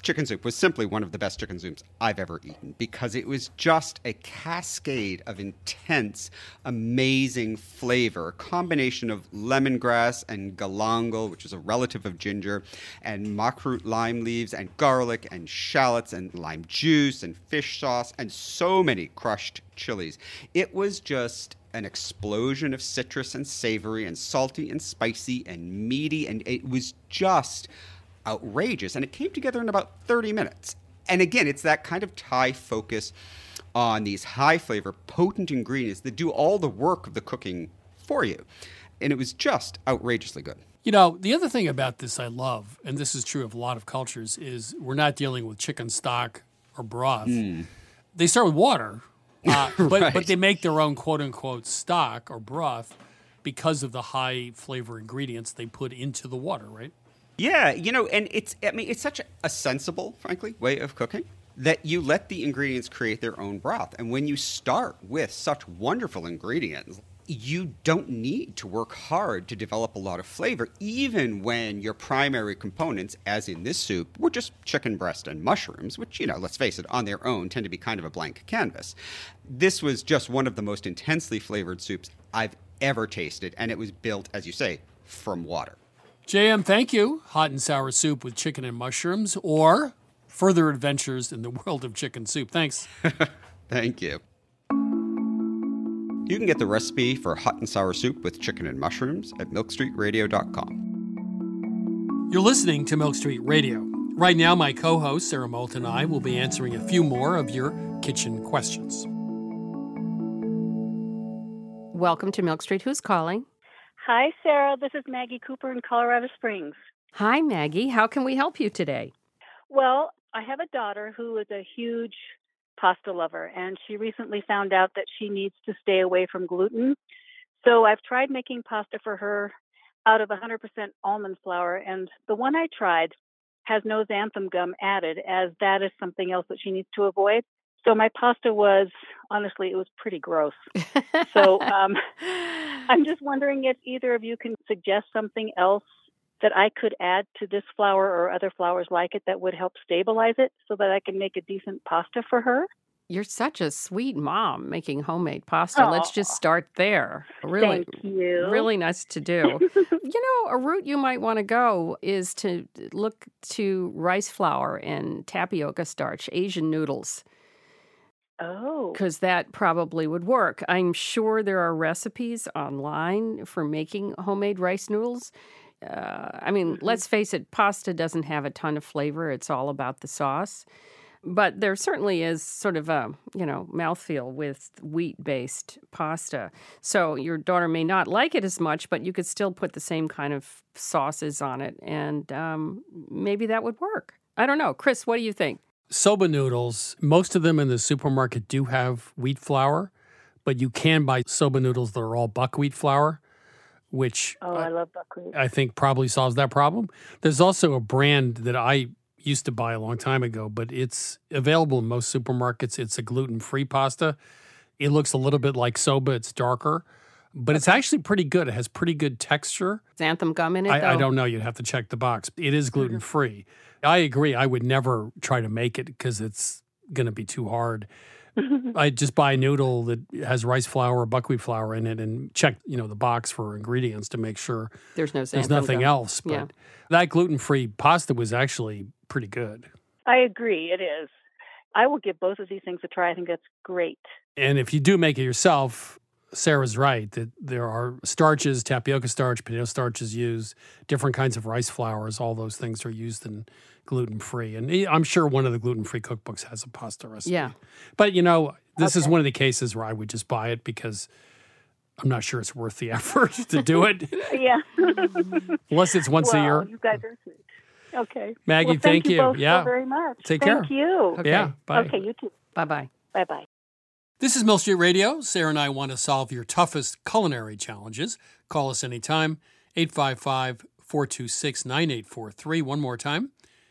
chicken soup was simply one of the best chicken soups I've ever eaten because it was just a cascade of intense, amazing flavor, a combination of lemongrass and galangal, which is a relative of ginger, and makrut lime leaves and garlic and shallots and lime juice and fish sauce and so many crushed chilies. It was just an explosion of citrus and savory and salty and spicy and meaty, and it was just outrageous, and it came together in about 30 minutes. And again, it's that kind of Thai focus on these high flavor, potent ingredients that do all the work of the cooking for you. And it was just outrageously good. You know, the other thing about this I love, and this is true of a lot of cultures, is we're not dealing with chicken stock or broth. They start with water, but they make their own quote-unquote stock or broth because of the high flavor ingredients they put into the water, right? Yeah, and it's such a sensible, frankly, way of cooking that you let the ingredients create their own broth. And when you start with such wonderful ingredients, you don't need to work hard to develop a lot of flavor, even when your primary components, as in this soup, were just chicken breast and mushrooms, which, let's face it, on their own tend to be kind of a blank canvas. This was just one of the most intensely flavored soups I've ever tasted, and it was built, as you say, from water. JM, thank you. Hot and sour soup with chicken and mushrooms, or further adventures in the world of chicken soup. Thanks. Thank you. You can get the recipe for hot and sour soup with chicken and mushrooms at milkstreetradio.com. You're listening to Milk Street Radio. Right now, my co-host, Sarah Moulton, and I will be answering a few more of your kitchen questions. Welcome to Milk Street. Who's calling? Hi, Sarah. This is Maggie Cooper in Colorado Springs. Hi, Maggie. How can we help you today? Well, I have a daughter who is a huge pasta lover, and she recently found out that she needs to stay away from gluten. So I've tried making pasta for her out of 100% almond flour, and the one I tried has no xanthan gum added, as that is something else that she needs to avoid. So my pasta was, honestly, it was pretty gross. So I'm just wondering if either of you can suggest something else that I could add to this flour or other flours like it that would help stabilize it so that I can make a decent pasta for her. You're such a sweet mom making homemade pasta. Let's just start there. Really, thank you. Really nice to do. A route you might want to go is to look to rice flour and tapioca starch, Asian noodles. Oh. Because that probably would work. I'm sure there are recipes online for making homemade rice noodles. Let's face it, pasta doesn't have a ton of flavor. It's all about the sauce. But there certainly is sort of a, mouthfeel with wheat-based pasta. So your daughter may not like it as much, but you could still put the same kind of sauces on it, and maybe that would work. I don't know. Chris, what do you think? Soba noodles, most of them in the supermarket do have wheat flour, but you can buy soba noodles that are all buckwheat flour, which I love buckwheat. I think probably solves that problem. There's also a brand that I used to buy a long time ago, but it's available in most supermarkets. It's a gluten-free pasta. It looks a little bit like soba. It's darker, but it's actually pretty good. It has pretty good texture. Xanthan gum in it, though? I don't know. You'd have to check the box. It is gluten-free. I agree. I would never try to make it because it's going to be too hard. I just buy a noodle that has rice flour or buckwheat flour in it and check, the box for ingredients to make sure there's nothing else. But that gluten-free pasta was actually pretty good. I agree. It is. I will give both of these things a try. I think that's great. And if you do make it yourself, Sarah's right that there are starches, tapioca starch, potato starch is used, different kinds of rice flours. All those things are used in gluten-free. And I'm sure one of the gluten-free cookbooks has a pasta recipe. Yeah. But, this is one of the cases where I would just buy it because I'm not sure it's worth the effort to do it. Yeah. Unless it's once a year. You guys are sweet. Okay. Maggie, well, thank you both so very much. Take care. Thank you. Okay. Yeah, bye. Okay, you too. Bye-bye. Bye-bye. This is Milk Street Radio. Sarah and I want to solve your toughest culinary challenges. Call us anytime, 855-426-9843. One more time,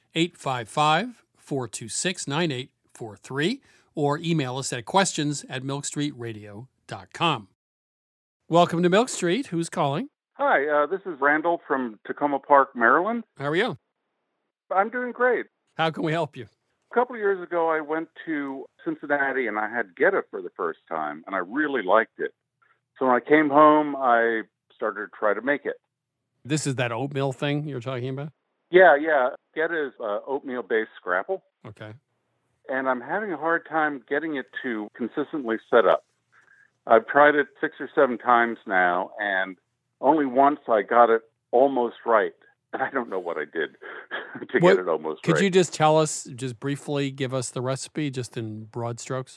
855-426-9843. Or email us at questions@milkstreetradio.com. Welcome to Milk Street. Who's calling? Hi, this is Randall from Tacoma Park, Maryland. How are you? I'm doing great. How can we help you? A couple of years ago, I went to Cincinnati and I had Geta for the first time, and I really liked it. So when I came home, I started to try to make it. This is that oatmeal thing you're talking about? Yeah. Geta is oatmeal-based scrapple. Okay. And I'm having a hard time getting it to consistently set up. I've tried it 6 or 7 times now, and only once I got it almost right. And I don't know what I did to get it almost right. Could you just tell us, just briefly give us the recipe, just in broad strokes?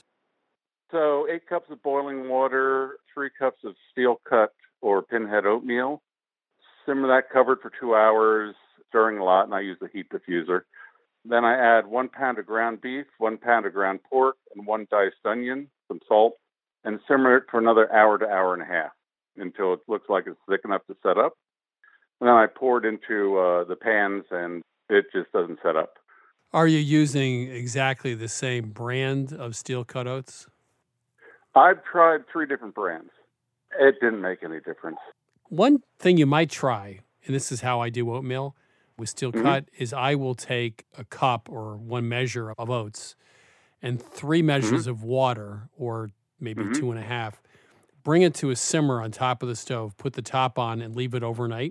So 8 cups of boiling water, 3 cups of steel cut or pinhead oatmeal. Simmer that covered for 2 hours, stirring a lot, and I use the heat diffuser. Then I add 1 pound of ground beef, 1 pound of ground pork, and 1 diced onion, some salt, and simmer it for another hour to hour and a half until it looks like it's thick enough to set up. And then I pour it into the pans, and it just doesn't set up. Are you using exactly the same brand of steel-cut oats? I've tried 3 different brands. It didn't make any difference. One thing you might try, and this is how I do oatmeal with steel-cut, is I will take a cup or 1 measure of oats and 3 measures of water, or maybe 2.5, bring it to a simmer on top of the stove, put the top on, and leave it overnight.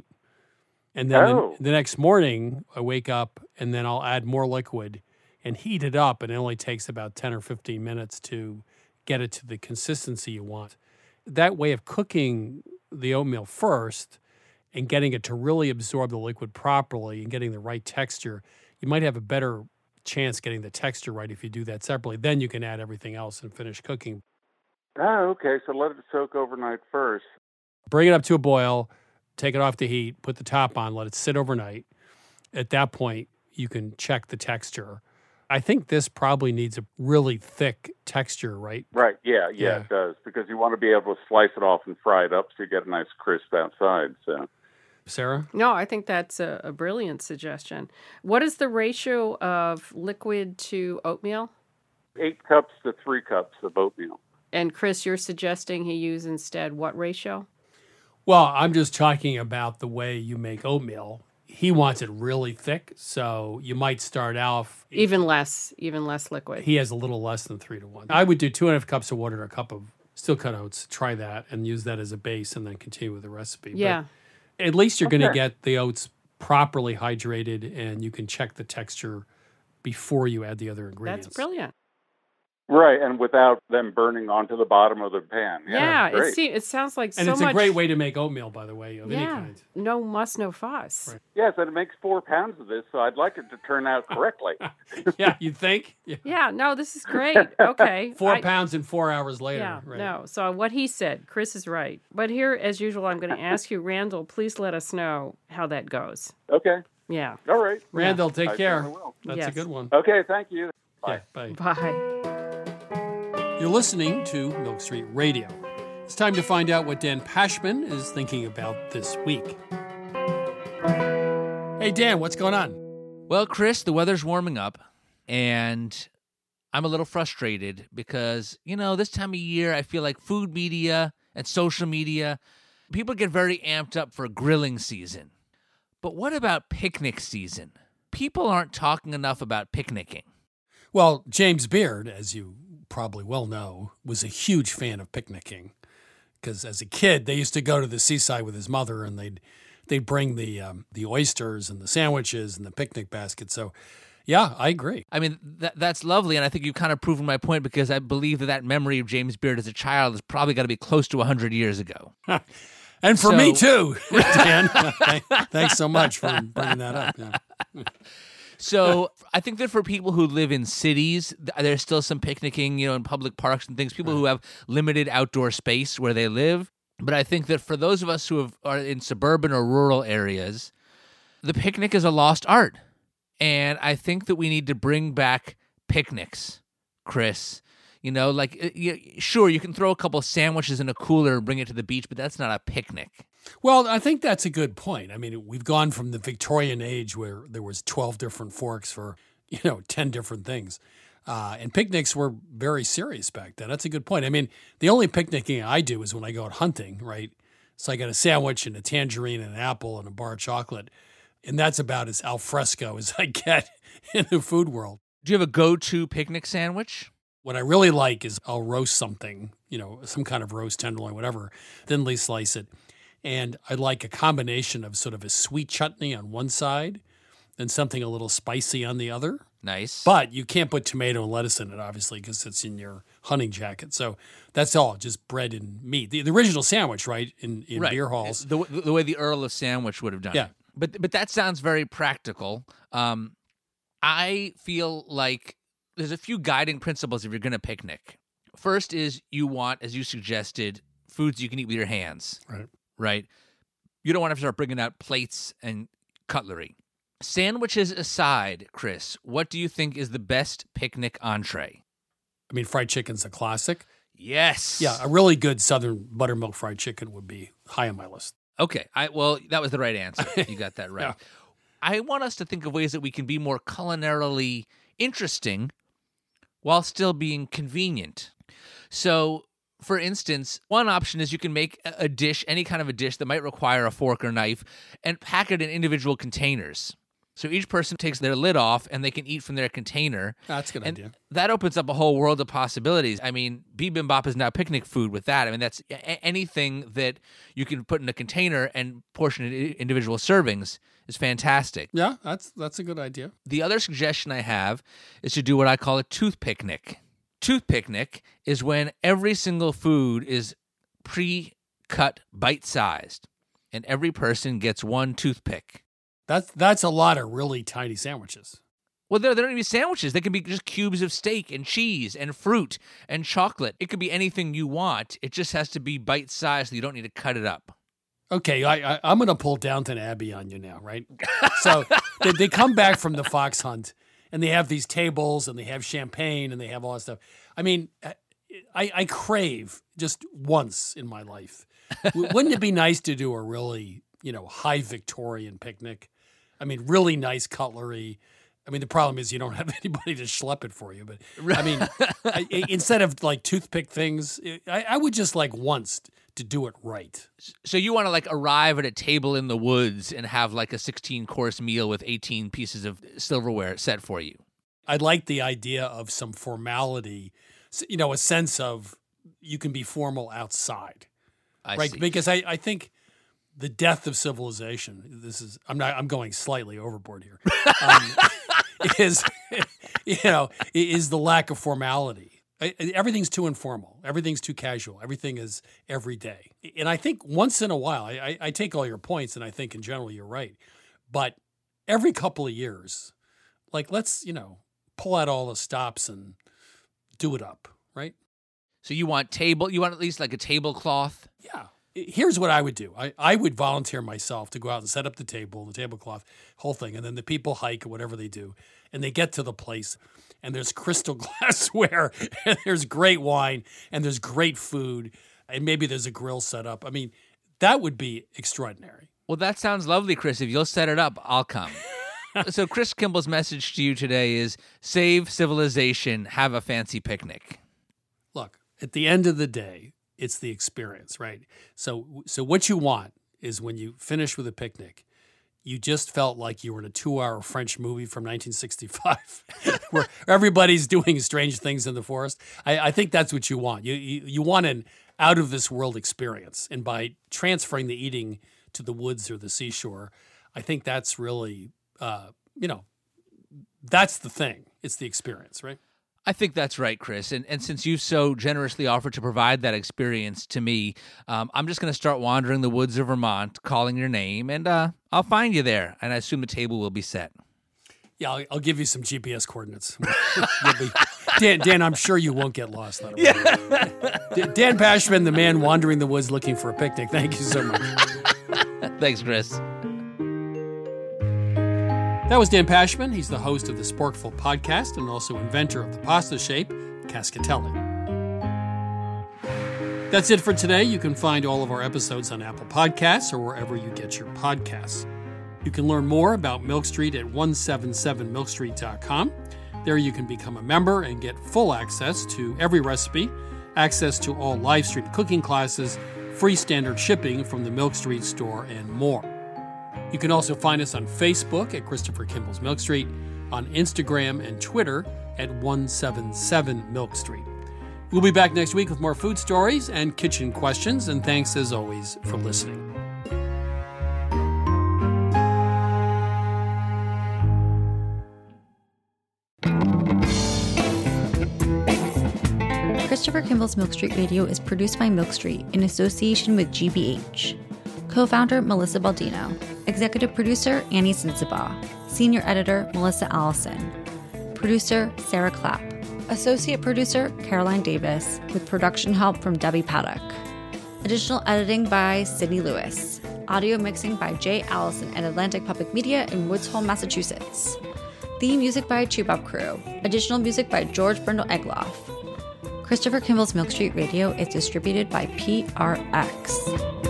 And then the next morning, I wake up, and then I'll add more liquid and heat it up, and it only takes about 10 or 15 minutes to get it to the consistency you want. That way of cooking the oatmeal first and getting it to really absorb the liquid properly and getting the right texture, you might have a better chance getting the texture right if you do that separately. Then you can add everything else and finish cooking. Oh, okay. So let it soak overnight first. Bring it up to a boil, take it off the heat, put the top on, let it sit overnight. At that point, you can check the texture. I think this probably needs a really thick texture, right? Right, yeah, it does. Because you want to be able to slice it off and fry it up so you get a nice crisp outside. So, Sarah? No, I think that's a brilliant suggestion. What is the ratio of liquid to oatmeal? 8 cups to 3 cups of oatmeal. And Chris, you're suggesting he use instead what ratio? Well, I'm just talking about the way you make oatmeal. He wants it really thick, so you might start off... Even less liquid. He has a little less than 3 to 1. I would do 2.5 cups of water and a cup of steel-cut oats. Try that and use that as a base and then continue with the recipe. Yeah. But at least you're going to get the oats properly hydrated, and you can check the texture before you add the other ingredients. That's brilliant. Right, and without them burning onto the bottom of the pan. Yeah, it sounds like and so it's much... a great way to make oatmeal, by the way, of any kind. No muss, no fuss. Right. Yes, and it makes 4 pounds of this, so I'd like it to turn out correctly. Yeah, you think? Yeah, no, this is great. Okay. 4 pounds and 4 hours later. Yeah, right. no. So what he said, Chris is right. But here, as usual, I'm going to ask you, Randall, please let us know how that goes. Okay. Yeah. All right. Randall, take I care. certainly will. That's a good one. Okay, thank you. Bye. Yeah, bye. Bye. You're listening to Milk Street Radio. It's time to find out what Dan Pashman is thinking about this week. Hey, Dan, what's going on? Well, Chris, the weather's warming up, and I'm a little frustrated because, this time of year, I feel like food media and social media, people get very amped up for grilling season. But what about picnic season? People aren't talking enough about picnicking. Well, James Beard, as you probably well know, was a huge fan of picnicking because as a kid, they used to go to the seaside with his mother and they'd bring the oysters and the sandwiches and the picnic basket. So, yeah, I agree. I mean, that's lovely, and I think you've kind of proven my point because I believe that memory of James Beard as a child has probably got to be close to 100 years ago. And for me, too, Dan. Thanks so much for bringing that up. Yeah. So I think that for people who live in cities, there's still some picnicking, in public parks and things, people who have limited outdoor space where they live. But I think that for those of us who are in suburban or rural areas, the picnic is a lost art. And I think that we need to bring back picnics, Chris. Sure, you can throw a couple sandwiches in a cooler and bring it to the beach, but that's not a picnic. Well, I think that's a good point. I mean, we've gone from the Victorian age where there was 12 different forks for, 10 different things. And picnics were very serious back then. That's a good point. I mean, the only picnicking I do is when I go out hunting, right? So I got a sandwich and a tangerine and an apple and a bar of chocolate. And that's about as al fresco as I get in the food world. Do you have a go-to picnic sandwich? What I really like is I'll roast something, some kind of roast, tenderloin, whatever, thinly slice it. And I like a combination of sort of a sweet chutney on one side and something a little spicy on the other. Nice. But you can't put tomato and lettuce in it, obviously, because it's in your hunting jacket. So that's all, just bread and meat. The original sandwich, right, in right. beer halls. The way the Earl of Sandwich would have done it. But that sounds very practical. I feel like there's a few guiding principles if you're going to picnic. First is you want, as you suggested, foods you can eat with your hands. Right? You don't want to have to start bringing out plates and cutlery. Sandwiches aside, Chris, what do you think is the best picnic entree? I mean, fried chicken's a classic. Yes. Yeah, a really good southern buttermilk fried chicken would be high on my list. Okay. Well, that was the right answer. You got that right. Yeah. I want us to think of ways that we can be more culinarily interesting while still being convenient. So, for instance, one option is you can make a dish, any kind of a dish that might require a fork or knife, and pack it in individual containers. So each person takes their lid off and they can eat from their container. That's a good idea. That opens up a whole world of possibilities. I mean, bibimbap is now picnic food with that. I mean, that's anything that you can put in a container and portion it individual servings is fantastic. Yeah, that's a good idea. The other suggestion I have is to do what I call a tooth picnic. Tooth picnic is when every single food is pre-cut, bite-sized, and every person gets one toothpick. That's a lot of really tiny sandwiches. Well, they're not even sandwiches. They can be just cubes of steak and cheese and fruit and chocolate. It could be anything you want. It just has to be bite-sized so you don't need to cut it up. Okay, I'm going to pull Downton Abbey on you now, right? So they come back from the fox hunt, and they have these tables, and they have champagne, and they have all that stuff. I mean, I crave just once in my life. Wouldn't it be nice to do a really, high Victorian picnic? I mean, really nice cutlery. I mean, the problem is you don't have anybody to schlep it for you. But, I mean, instead of, like, toothpick things, I would just like once to do it right. So you want to, like, arrive at a table in the woods and have, like, a 16-course meal with 18 pieces of silverware set for you? I like the idea of some formality, a sense of you can be formal outside. I see. Because I think the death of civilization, I'm going slightly overboard here, is the lack of formality. Everything's too informal. Everything's too casual. Everything is every day. And I think once in a while, I take all your points, and I think in general you're right. But every couple of years, like, let's, pull out all the stops and do it up, right? So you want at least like a tablecloth? Yeah. Here's what I would do. I would volunteer myself to go out and set up the tablecloth, whole thing. And then the people hike or whatever they do. And they get to the place and there's crystal glassware and there's great wine and there's great food. And maybe there's a grill set up. I mean, that would be extraordinary. Well, that sounds lovely, Chris. If you'll set it up, I'll come. So Chris Kimball's message to you today is save civilization, have a fancy picnic. Look, at the end of the day, it's the experience, right? So what you want is when you finish with a picnic, you just felt like you were in a 2-hour French movie from 1965 where everybody's doing strange things in the forest. I think that's what you want. You want an out-of-this-world experience. And by transferring the eating to the woods or the seashore, I think that's really, that's the thing. It's the experience, right? I think that's right, Chris. And since you've so generously offered to provide that experience to me, I'm just going to start wandering the woods of Vermont, calling your name, and I'll find you there. And I assume the table will be set. Yeah, I'll give you some GPS coordinates. Dan, I'm sure you won't get lost. Dan Pashman, the man wandering the woods looking for a picnic. Thank you so much. Thanks, Chris. That was Dan Pashman. He's the host of the Sporkful podcast and also inventor of the pasta shape, Cascatelli. That's it for today. You can find all of our episodes on Apple Podcasts or wherever you get your podcasts. You can learn more about Milk Street at 177milkstreet.com. There you can become a member and get full access to every recipe, access to all live stream cooking classes, free standard shipping from the Milk Street store, and more. You can also find us on Facebook at Christopher Kimball's Milk Street, on Instagram and Twitter at 177 Milk Street. We'll be back next week with more food stories and kitchen questions, and thanks as always for listening. Christopher Kimball's Milk Street Radio is produced by Milk Street in association with GBH. Co-founder Melissa Baldino. Executive producer Annie Sensabaugh. Senior editor Melissa Allison. Producer Sarah Clapp. Associate producer Caroline Davis, with production help from Debbie Paddock. Additional editing by Sydney Lewis. Audio mixing by Jay Allison at Atlantic Public Media in Woods Hole, Massachusetts. Theme music by Chubop Crew. Additional music by George Brindle Egloff. Christopher Kimball's Milk Street Radio is distributed by PRX.